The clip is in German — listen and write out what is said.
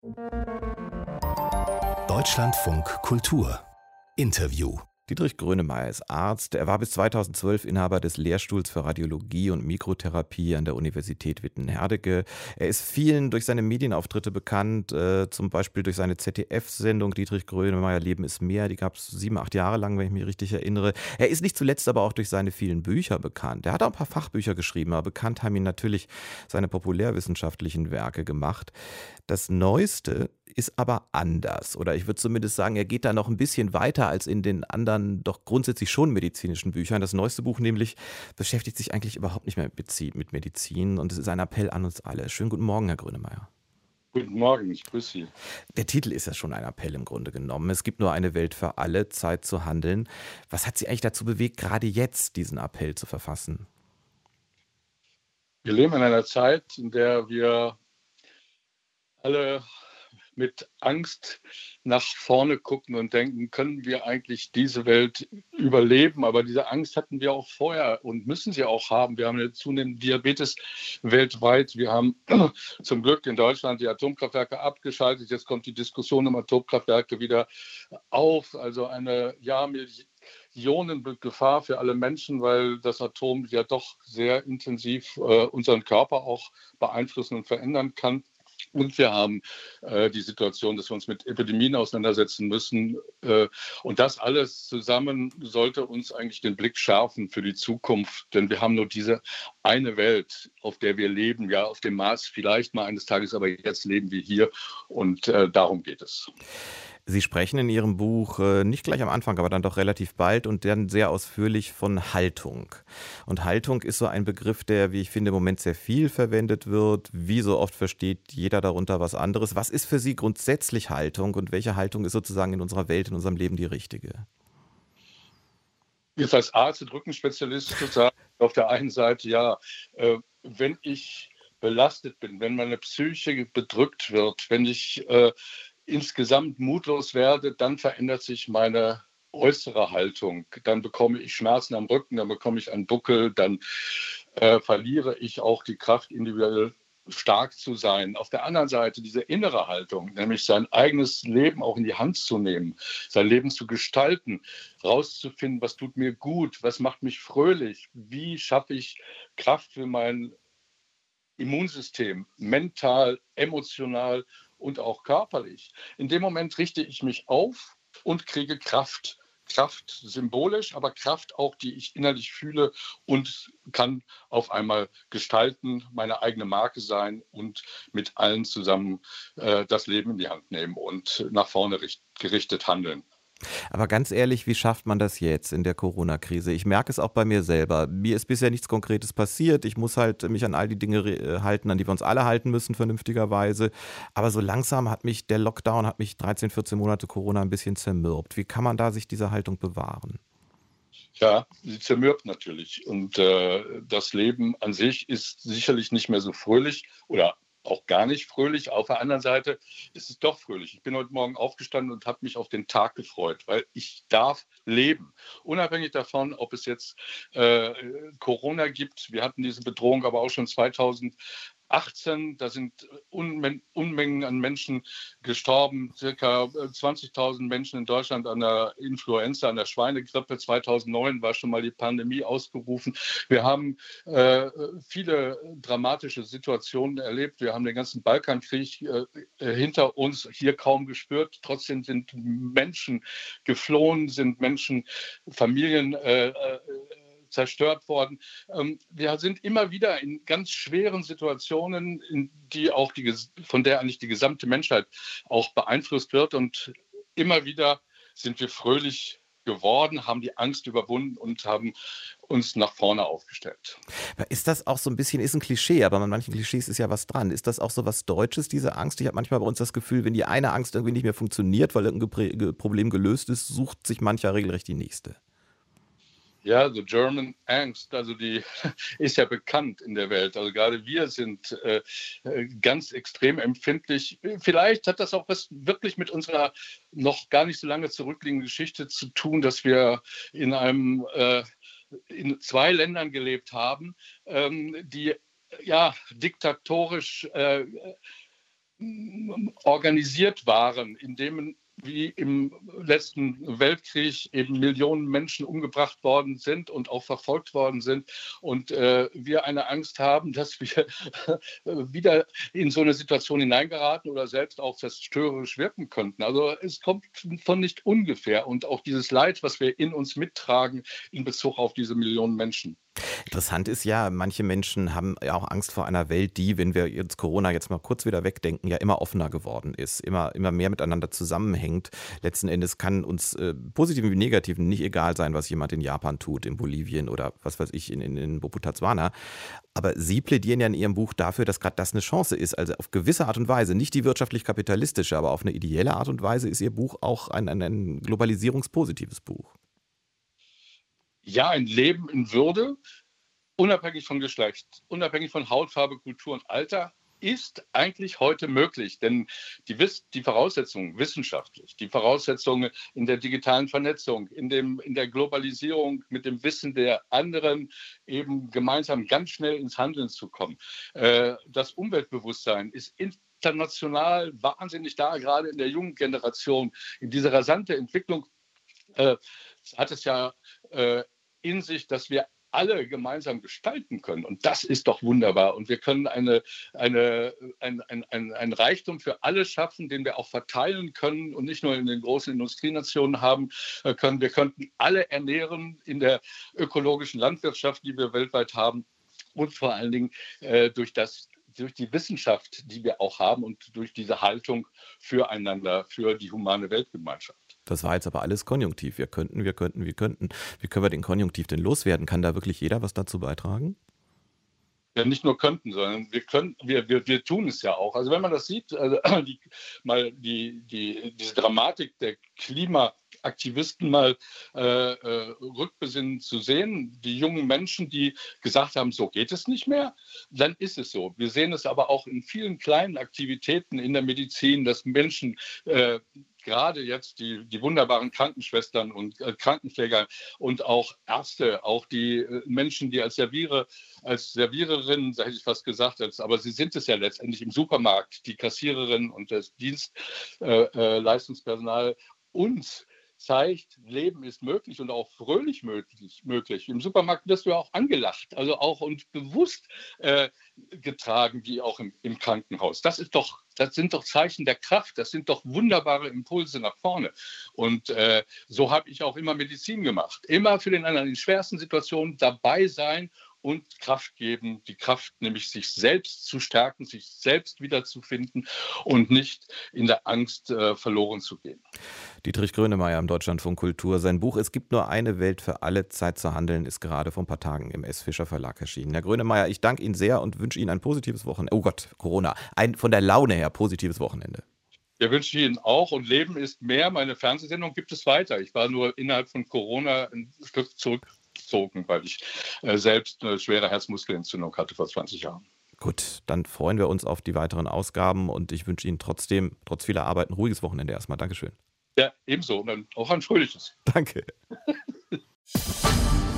Deutschlandfunk Kultur Interview. Dietrich Grönemeyer ist Arzt. Er war bis 2012 Inhaber des Lehrstuhls für Radiologie und Mikrotherapie an der Universität Witten-Herdecke. Er ist vielen durch seine Medienauftritte bekannt, zum Beispiel durch seine ZDF-Sendung Dietrich Grönemeyer Leben ist mehr. Die gab es 7, 8 Jahre lang, wenn ich mich richtig erinnere. Er ist nicht zuletzt aber auch durch seine vielen Bücher bekannt. Er hat auch ein paar Fachbücher geschrieben, aber bekannt haben ihn natürlich seine populärwissenschaftlichen Werke gemacht. Das Neueste ist aber anders. Oder ich würde zumindest sagen, er geht da noch ein bisschen weiter als in den anderen, doch grundsätzlich schon medizinischen Büchern. Das neueste Buch nämlich beschäftigt sich eigentlich überhaupt nicht mehr mit Medizin. Und es ist ein Appell an uns alle. Schönen guten Morgen, Herr Grönemeyer. Guten Morgen, ich grüße Sie. Der Titel ist ja schon ein Appell im Grunde genommen. Es gibt nur eine Welt für alle, Zeit zu handeln. Was hat Sie eigentlich dazu bewegt, gerade jetzt diesen Appell zu verfassen? Wir leben in einer Zeit, in der wir alle mit Angst nach vorne gucken und denken, können wir eigentlich diese Welt überleben? Aber diese Angst hatten wir auch vorher und müssen sie auch haben. Wir haben eine zunehmende Diabetes weltweit. Wir haben zum Glück in Deutschland die Atomkraftwerke abgeschaltet. Jetzt kommt die Diskussion um Atomkraftwerke wieder auf. Also eine Millionengefahr für alle Menschen, weil das Atom ja doch sehr intensiv unseren Körper auch beeinflussen und verändern kann. Und wir haben die Situation, dass wir uns mit Epidemien auseinandersetzen müssen. Und das alles zusammen sollte uns eigentlich den Blick schärfen für die Zukunft. Denn wir haben nur diese eine Welt, auf der wir leben. Ja, auf dem Mars vielleicht mal eines Tages, aber jetzt leben wir hier. Und darum geht es. Sie sprechen in Ihrem Buch nicht gleich am Anfang, aber dann doch relativ bald und dann sehr ausführlich von Haltung. Und Haltung ist so ein Begriff, der, wie ich finde, im Moment sehr viel verwendet wird. Wie so oft versteht jeder darunter was anderes. Was ist für Sie grundsätzlich Haltung und welche Haltung ist sozusagen in unserer Welt, in unserem Leben die richtige? Jetzt als Arzt und Rückenspezialist zu sagen, auf der einen Seite, ja, wenn ich belastet bin, wenn meine Psyche bedrückt wird, wenn ich insgesamt mutlos werde, dann verändert sich meine äußere Haltung. Dann bekomme ich Schmerzen am Rücken, dann bekomme ich einen Buckel, dann verliere ich auch die Kraft, individuell stark zu sein. Auf der anderen Seite diese innere Haltung, nämlich sein eigenes Leben auch in die Hand zu nehmen, sein Leben zu gestalten, rauszufinden, was tut mir gut, was macht mich fröhlich, wie schaffe ich Kraft für mein Immunsystem, mental, emotional und auch körperlich. In dem Moment richte ich mich auf und kriege Kraft. Kraft symbolisch, aber Kraft auch, die ich innerlich fühle und kann auf einmal gestalten, meine eigene Marke sein und mit allen zusammen das Leben in die Hand nehmen und nach vorne gerichtet handeln. Aber ganz ehrlich, wie schafft man das jetzt in der Corona-Krise? Ich merke es auch bei mir selber. Mir ist bisher nichts Konkretes passiert. Ich muss halt mich an all die Dinge halten, an die wir uns alle halten müssen, vernünftigerweise. Aber so langsam hat mich der Lockdown, hat mich 13, 14 Monate Corona ein bisschen zermürbt. Wie kann man da sich diese Haltung bewahren? Ja, sie zermürbt natürlich. Und das Leben an sich ist sicherlich nicht mehr so fröhlich oder auch gar nicht fröhlich. Auf der anderen Seite ist es doch fröhlich. Ich bin heute Morgen aufgestanden und habe mich auf den Tag gefreut, weil ich darf leben. Unabhängig davon, ob es jetzt Corona gibt. Wir hatten diese Bedrohung aber auch schon 2018. Da sind Unmengen an Menschen gestorben, circa 20.000 Menschen in Deutschland an der Influenza, an der Schweinegrippe. 2009 war schon mal die Pandemie ausgerufen. Wir haben viele dramatische Situationen erlebt. Wir haben den ganzen Balkankrieg hinter uns hier kaum gespürt. Trotzdem sind Menschen geflohen, sind Menschen, Familien zerstört worden. Wir sind immer wieder in ganz schweren Situationen, von der eigentlich die gesamte Menschheit auch beeinflusst wird. Und immer wieder sind wir fröhlich geworden, haben die Angst überwunden und haben uns nach vorne aufgestellt. Ist das auch so ein bisschen, ist ein Klischee, aber an manchen Klischees ist ja was dran. Ist das auch so was Deutsches, diese Angst? Ich habe manchmal bei uns das Gefühl, wenn die eine Angst irgendwie nicht mehr funktioniert, weil irgendein Problem gelöst ist, sucht sich mancher regelrecht die nächste. Ja, the German Angst, also die ist ja bekannt in der Welt. Also gerade wir sind ganz extrem empfindlich. Vielleicht hat das auch was wirklich mit unserer noch gar nicht so lange zurückliegenden Geschichte zu tun, dass wir in zwei Ländern gelebt haben, die ja diktatorisch organisiert waren, in dem wie im letzten Weltkrieg eben Millionen Menschen umgebracht worden sind und auch verfolgt worden sind. Und wir eine Angst haben, dass wir wieder in so eine Situation hineingeraten oder selbst auch zerstörerisch wirken könnten. Also es kommt von nicht ungefähr. Und auch dieses Leid, was wir in uns mittragen in Bezug auf diese Millionen Menschen. Interessant ist ja, manche Menschen haben ja auch Angst vor einer Welt, die, wenn wir jetzt Corona jetzt mal kurz wieder wegdenken, ja immer offener geworden ist, immer mehr miteinander zusammenhängt. Letzten Endes kann uns Positiven wie Negativen nicht egal sein, was jemand in Japan tut, in Bolivien oder was weiß ich, in Bophuthatswana. Aber Sie plädieren ja in Ihrem Buch dafür, dass gerade das eine Chance ist. Also auf gewisse Art und Weise, nicht die wirtschaftlich-kapitalistische, aber auf eine ideelle Art und Weise ist Ihr Buch auch ein globalisierungspositives Buch. Ja, ein Leben in Würde, unabhängig von Geschlecht, unabhängig von Hautfarbe, Kultur und Alter, ist eigentlich heute möglich. Denn die Voraussetzungen wissenschaftlich, die Voraussetzungen in der digitalen Vernetzung, in der Globalisierung mit dem Wissen der anderen eben gemeinsam ganz schnell ins Handeln zu kommen. Das Umweltbewusstsein ist international wahnsinnig da, gerade in der jungen Generation. In dieser rasante Entwicklung hat es ja in sich, dass wir alle gemeinsam gestalten können. Und das ist doch wunderbar. Und wir können einen Reichtum für alle schaffen, den wir auch verteilen können und nicht nur in den großen Industrienationen haben können. Wir könnten alle ernähren in der ökologischen Landwirtschaft, die wir weltweit haben. Und vor allen Dingen durch die Wissenschaft, die wir auch haben und durch diese Haltung füreinander, für die humane Weltgemeinschaft. Das war jetzt aber alles Konjunktiv. Wir könnten. Wie können wir den Konjunktiv denn loswerden? Kann da wirklich jeder was dazu beitragen? Ja, nicht nur könnten, sondern wir tun es ja auch. Also wenn man das sieht, also diese Dramatik der Klimaaktivisten mal rückbesinnen zu sehen, die jungen Menschen, die gesagt haben, so geht es nicht mehr, dann ist es so. Wir sehen es aber auch in vielen kleinen Aktivitäten in der Medizin, dass Menschen gerade jetzt die wunderbaren Krankenschwestern und Krankenpfleger und auch Ärzte, auch die Menschen, die als Serviererinnen, hätte ich fast gesagt, aber sie sind es ja letztendlich im Supermarkt, die Kassiererinnen und das Dienstleistungspersonal uns zeigt, Leben ist möglich und auch fröhlich möglich. Im Supermarkt wirst du ja auch angelacht, also auch und bewusst getragen, wie auch im Krankenhaus. Das sind doch Zeichen der Kraft, das sind doch wunderbare Impulse nach vorne. Und so habe ich auch immer Medizin gemacht. Immer für den anderen in schwersten Situationen dabei sein und Kraft geben, die Kraft nämlich sich selbst zu stärken, sich selbst wiederzufinden und nicht in der Angst verloren zu gehen. Dietrich Grönemeyer im Deutschlandfunk Kultur. Sein Buch Es gibt nur eine Welt für alle, Zeit zu handeln ist gerade vor ein paar Tagen im S. Fischer Verlag erschienen. Herr Grönemeyer, ich danke Ihnen sehr und wünsche Ihnen ein positives Wochenende. Oh Gott, Corona. Ein von der Laune her positives Wochenende. Ja, wünsche ich Ihnen auch. Und Leben ist mehr. Meine Fernsehsendung gibt es weiter. Ich war nur innerhalb von Corona ein Stück zurückgezogen, weil ich selbst eine schwere Herzmuskelentzündung hatte vor 20 Jahren. Gut, dann freuen wir uns auf die weiteren Ausgaben und ich wünsche Ihnen trotzdem, trotz vieler Arbeit, ein ruhiges Wochenende erstmal. Dankeschön. Ja, ebenso. Und dann auch ein fröhliches. Danke.